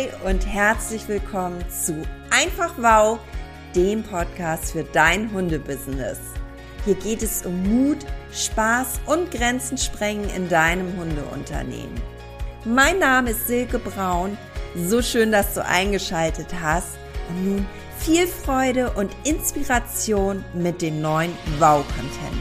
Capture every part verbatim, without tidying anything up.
Hi und herzlich willkommen zu Einfach Wow, dem Podcast für dein Hundebusiness. Hier geht es um Mut, Spaß und Grenzen sprengen in deinem Hundeunternehmen. Mein Name ist Silke Braun. So schön, dass du eingeschaltet hast. Und nun viel Freude und Inspiration mit dem neuen Wow-Content.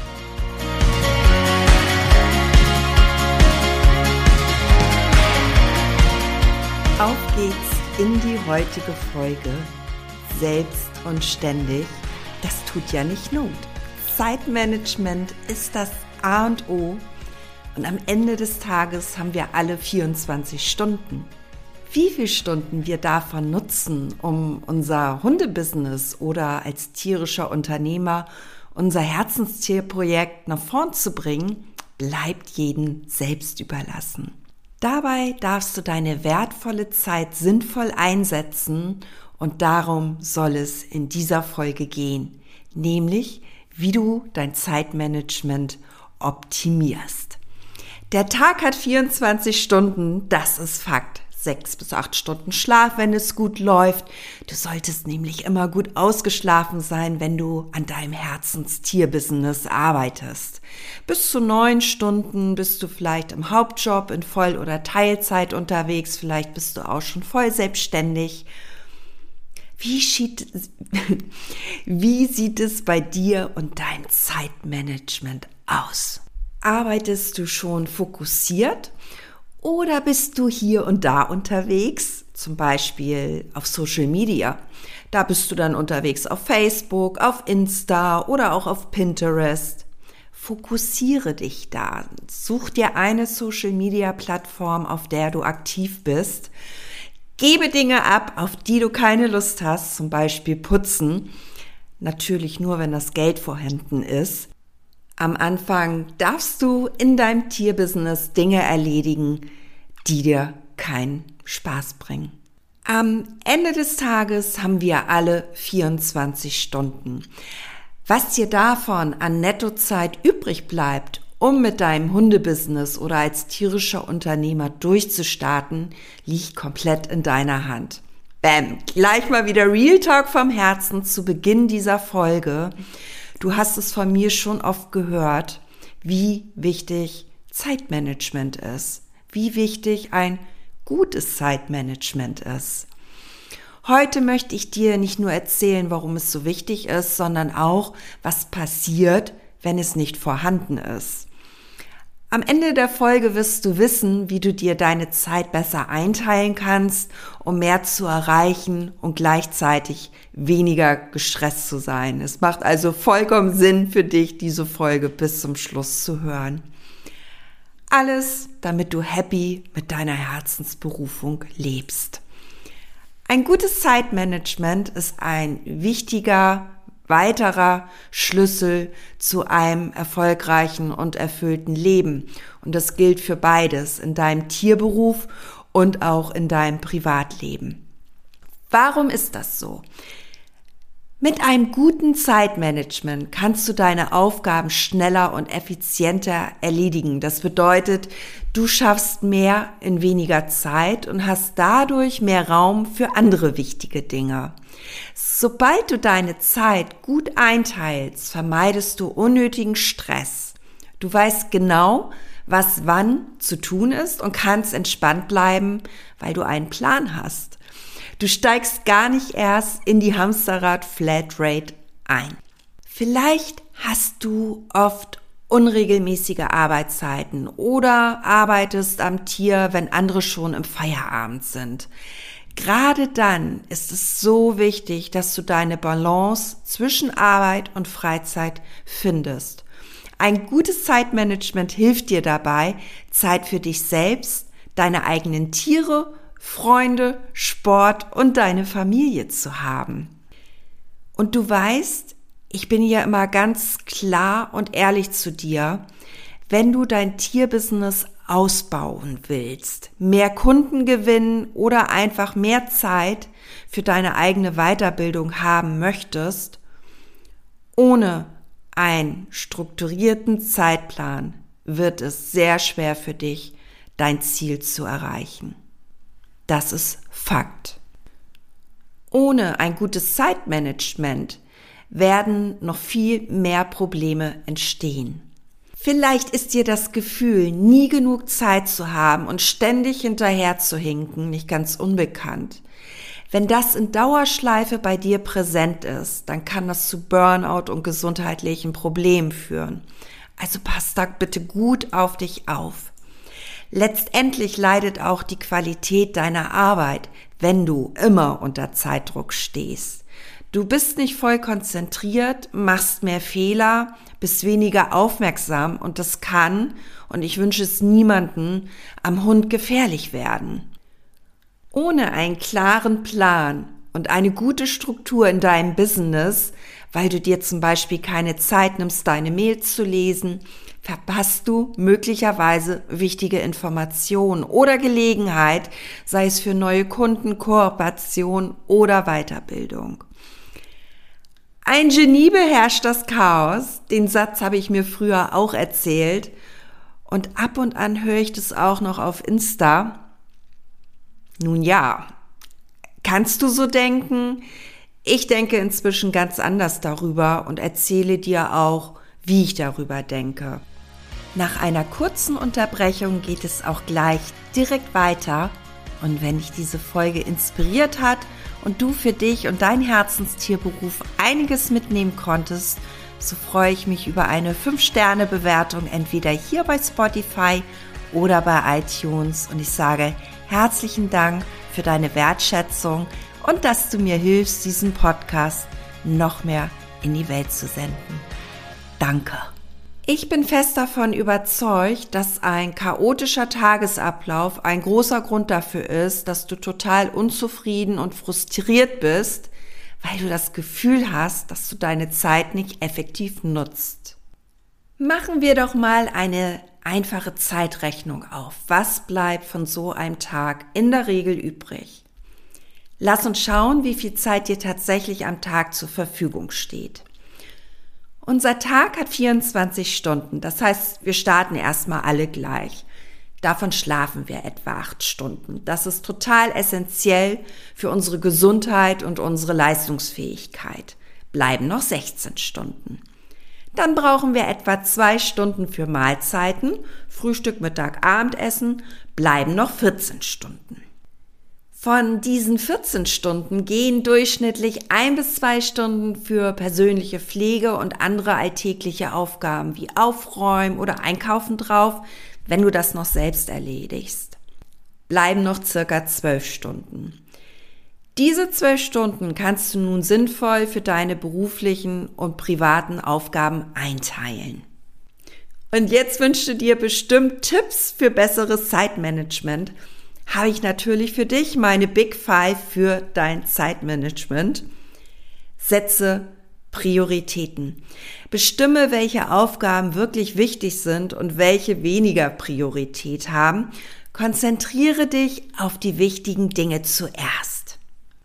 Auf geht's in die heutige Folge. Selbst und ständig, das tut ja nicht Not. Zeitmanagement ist das A und O und am Ende des Tages haben wir alle vierundzwanzig Stunden. Wie viele Stunden wir davon nutzen, um unser Hundebusiness oder als tierischer Unternehmer unser Herzenstierprojekt nach vorn zu bringen, bleibt jedem selbst überlassen. Dabei darfst du deine wertvolle Zeit sinnvoll einsetzen und darum soll es in dieser Folge gehen, nämlich wie du dein Zeitmanagement optimierst. Der Tag hat vierundzwanzig Stunden, das ist Fakt. Sechs bis acht Stunden Schlaf, wenn es gut läuft. Du solltest nämlich immer gut ausgeschlafen sein, wenn du an deinem Herzenstierbusiness arbeitest. Bis zu neun Stunden bist du vielleicht im Hauptjob in Voll- oder Teilzeit unterwegs. Vielleicht bist du auch schon voll selbstständig. Wie sieht, wie sieht es bei dir und deinem Zeitmanagement aus? Arbeitest du schon fokussiert? Oder bist du hier und da unterwegs, zum Beispiel auf Social Media? Da bist du dann unterwegs auf Facebook, auf Insta oder auch auf Pinterest. Fokussiere dich da. Such dir eine Social Media Plattform, auf der du aktiv bist. Gebe Dinge ab, auf die du keine Lust hast, zum Beispiel putzen. Natürlich nur, wenn das Geld vorhanden ist. Am Anfang darfst du in deinem Tierbusiness Dinge erledigen, die dir keinen Spaß bringen. Am Ende des Tages haben wir alle vierundzwanzig Stunden. Was dir davon an Nettozeit übrig bleibt, um mit deinem Hundebusiness oder als tierischer Unternehmer durchzustarten, liegt komplett in deiner Hand. Bam, gleich mal wieder Real Talk vom Herzen zu Beginn dieser Folge. Du hast es von mir schon oft gehört, wie wichtig Zeitmanagement ist, wie wichtig ein gutes Zeitmanagement ist. Heute möchte ich dir nicht nur erzählen, warum es so wichtig ist, sondern auch, was passiert, wenn es nicht vorhanden ist. Am Ende der Folge wirst du wissen, wie du dir deine Zeit besser einteilen kannst, um mehr zu erreichen und gleichzeitig weniger gestresst zu sein. Es macht also vollkommen Sinn für dich, diese Folge bis zum Schluss zu hören. Alles, damit du happy mit deiner Herzensberufung lebst. Ein gutes Zeitmanagement ist ein wichtiger weiterer Schlüssel zu einem erfolgreichen und erfüllten Leben. Und das gilt für beides, in deinem Tierberuf und auch in deinem Privatleben. Warum ist das so? Mit einem guten Zeitmanagement kannst du deine Aufgaben schneller und effizienter erledigen. Das bedeutet, du schaffst mehr in weniger Zeit und hast dadurch mehr Raum für andere wichtige Dinge. Sobald du deine Zeit gut einteilst, vermeidest du unnötigen Stress. Du weißt genau, was wann zu tun ist und kannst entspannt bleiben, weil du einen Plan hast. Du steigst gar nicht erst in die Hamsterrad-Flatrate ein. Vielleicht hast du oft unregelmäßige Arbeitszeiten oder arbeitest am Tier, wenn andere schon im Feierabend sind. Gerade dann ist es so wichtig, dass du deine Balance zwischen Arbeit und Freizeit findest. Ein gutes Zeitmanagement hilft dir dabei, Zeit für dich selbst, deine eigenen Tiere, Freunde, Sport und deine Familie zu haben. Und du weißt, ich bin ja immer ganz klar und ehrlich zu dir, wenn du dein Tierbusiness ausbauen willst, mehr Kunden gewinnen oder einfach mehr Zeit für deine eigene Weiterbildung haben möchtest, ohne einen strukturierten Zeitplan wird es sehr schwer für dich, dein Ziel zu erreichen. Das ist Fakt. Ohne ein gutes Zeitmanagement werden noch viel mehr Probleme entstehen. Vielleicht ist dir das Gefühl, nie genug Zeit zu haben und ständig hinterher zu hinken, nicht ganz unbekannt. Wenn das in Dauerschleife bei dir präsent ist, dann kann das zu Burnout und gesundheitlichen Problemen führen. Also pass da bitte gut auf dich auf. Letztendlich leidet auch die Qualität deiner Arbeit, wenn du immer unter Zeitdruck stehst. Du bist nicht voll konzentriert, machst mehr Fehler, bist weniger aufmerksam und das kann, und ich wünsche es niemandem, am Hund gefährlich werden. Ohne einen klaren Plan und eine gute Struktur in deinem Business, weil du dir zum Beispiel keine Zeit nimmst, deine Mails zu lesen, verpasst du möglicherweise wichtige Informationen oder Gelegenheit, sei es für neue Kunden, Kooperation oder Weiterbildung. Ein Genie beherrscht das Chaos. Den Satz habe ich mir früher auch erzählt. Und ab und an höre ich das auch noch auf Insta. Nun ja, kannst du so denken? Ich denke inzwischen ganz anders darüber und erzähle dir auch, wie ich darüber denke. Nach einer kurzen Unterbrechung geht es auch gleich direkt weiter. Und wenn dich diese Folge inspiriert hat und du für dich und dein Herzenstierberuf einiges mitnehmen konntest, so freue ich mich über eine fünf Sterne Bewertung entweder hier bei Spotify oder bei iTunes. Und ich sage herzlichen Dank für deine Wertschätzung und dass du mir hilfst, diesen Podcast noch mehr in die Welt zu senden. Danke. Ich bin fest davon überzeugt, dass ein chaotischer Tagesablauf ein großer Grund dafür ist, dass du total unzufrieden und frustriert bist, weil du das Gefühl hast, dass du deine Zeit nicht effektiv nutzt. Machen wir doch mal eine einfache Zeitrechnung auf. Was bleibt von so einem Tag in der Regel übrig? Lass uns schauen, wie viel Zeit dir tatsächlich am Tag zur Verfügung steht. Unser Tag hat vierundzwanzig Stunden, das heißt, wir starten erstmal alle gleich. Davon schlafen wir etwa acht Stunden. Das ist total essentiell für unsere Gesundheit und unsere Leistungsfähigkeit. Bleiben noch sechzehn Stunden. Dann brauchen wir etwa zwei Stunden für Mahlzeiten, Frühstück, Mittag, Abendessen, bleiben noch vierzehn Stunden. Von diesen vierzehn Stunden gehen durchschnittlich ein bis zwei Stunden für persönliche Pflege und andere alltägliche Aufgaben wie Aufräumen oder Einkaufen drauf, wenn du das noch selbst erledigst. Bleiben noch circa zwölf Stunden. Diese zwölf Stunden kannst du nun sinnvoll für deine beruflichen und privaten Aufgaben einteilen. Und jetzt wünschst du dir bestimmt Tipps für besseres Zeitmanagement. Habe ich natürlich für dich meine Big Five für dein Zeitmanagement. Setze Prioritäten. Bestimme, welche Aufgaben wirklich wichtig sind und welche weniger Priorität haben. Konzentriere dich auf die wichtigen Dinge zuerst.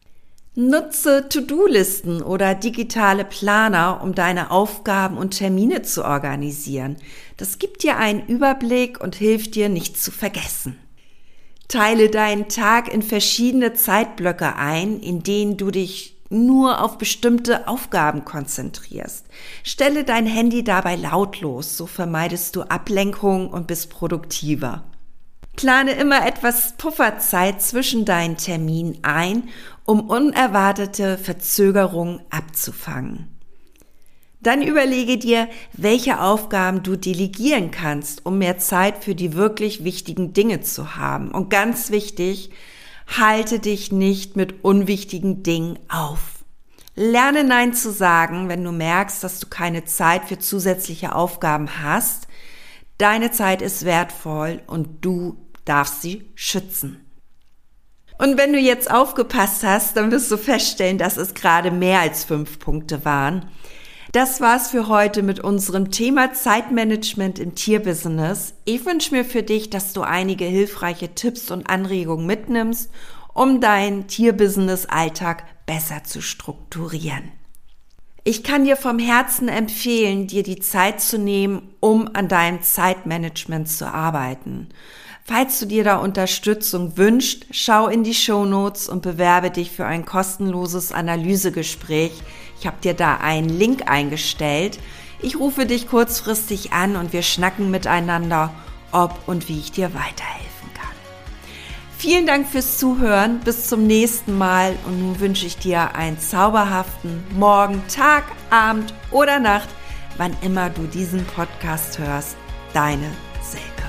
Nutze To-Do-Listen oder digitale Planer, um deine Aufgaben und Termine zu organisieren. Das gibt dir einen Überblick und hilft dir, nichts zu vergessen. Teile deinen Tag in verschiedene Zeitblöcke ein, in denen du dich nur auf bestimmte Aufgaben konzentrierst. Stelle dein Handy dabei lautlos, so vermeidest du Ablenkung und bist produktiver. Plane immer etwas Pufferzeit zwischen deinen Terminen ein, um unerwartete Verzögerungen abzufangen. Dann überlege dir, welche Aufgaben du delegieren kannst, um mehr Zeit für die wirklich wichtigen Dinge zu haben. Und ganz wichtig, halte dich nicht mit unwichtigen Dingen auf. Lerne Nein zu sagen, wenn du merkst, dass du keine Zeit für zusätzliche Aufgaben hast. Deine Zeit ist wertvoll und du darfst sie schützen. Und wenn du jetzt aufgepasst hast, dann wirst du feststellen, dass es gerade mehr als fünf Punkte waren. Das war's für heute mit unserem Thema Zeitmanagement im Tierbusiness. Ich wünsche mir für dich, dass du einige hilfreiche Tipps und Anregungen mitnimmst, um deinen Tierbusiness-Alltag besser zu strukturieren. Ich kann dir vom Herzen empfehlen, dir die Zeit zu nehmen, um an deinem Zeitmanagement zu arbeiten. Falls du dir da Unterstützung wünschst, schau in die Shownotes und bewerbe dich für ein kostenloses Analysegespräch. Ich habe dir da einen Link eingestellt. Ich rufe dich kurzfristig an und wir schnacken miteinander, ob und wie ich dir weiterhelfen kann. Vielen Dank fürs Zuhören, bis zum nächsten Mal und nun wünsche ich dir einen zauberhaften Morgen, Tag, Abend oder Nacht, wann immer du diesen Podcast hörst. Deine Silke.